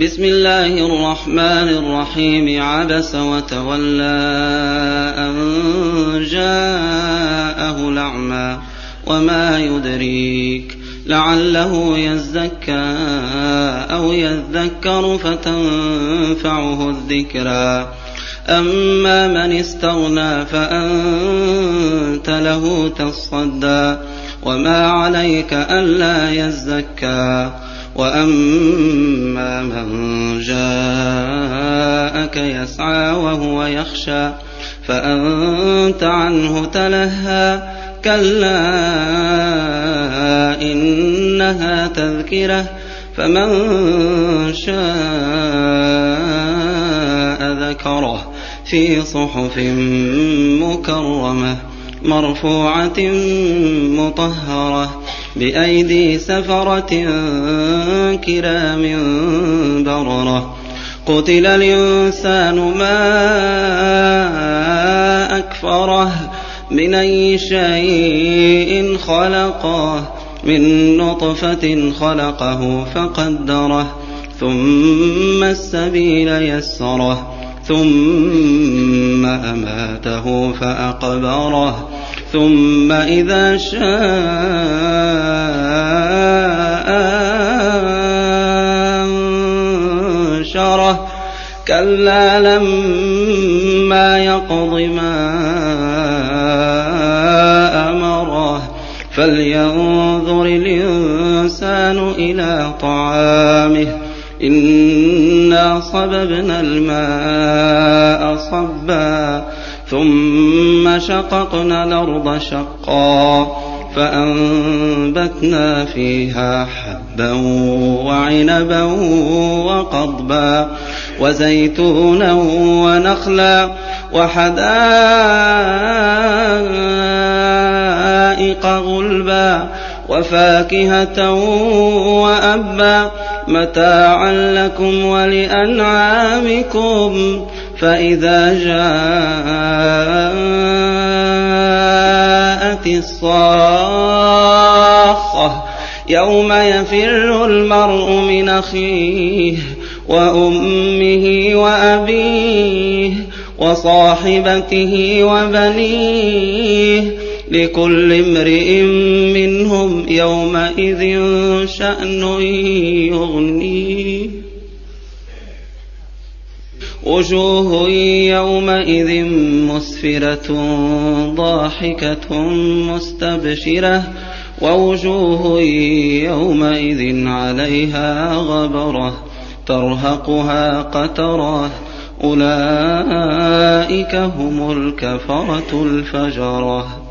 بسم الله الرحمن الرحيم. عبس وتولى أن جاءه الأعمى وما يدريك لعله يزكى أو يذكر فتنفعه الذكرى. أما من استغنى فأنت له تصدى وما عليك ألا يزكى. وأما من جاءك يسعى وهو يخشى فأنت عنه تلهى. كلا إنها تذكرة فمن شاء ذكره في صحف مكرمة مرفوعة مطهرة بأيدي سفرة كرام بررة. قتل الإنسان ما أكفره من أي شيء خلقه من نطفة خلقه فقدره ثم السبيل يسره ثم أماته فأقبره ثم إذا شاء أنشره. كلا لما يقض ما أمره. فلينظر الإنسان إلى طعامه إنا صببنا الماء صبا ثم شققنا الأرض شقا فأنبتنا فيها حبا وعنبا وقضبا وزيتونا ونخلا وحدائق غلبا وفاكهة وأبا متاعا لكم ولأنعامكم. فإذا جاءت الصاخة يوم يفر المرء من أخيه وأمه وأبيه وصاحبته وبنيه لكل امرئ منهم يومئذ شأن يغنيه. وجوه يومئذ مسفرة ضاحكة مستبشرة ووجوه يومئذ عليها غبرة ترهقها قترة أولئك هم الكفرة الفجرة.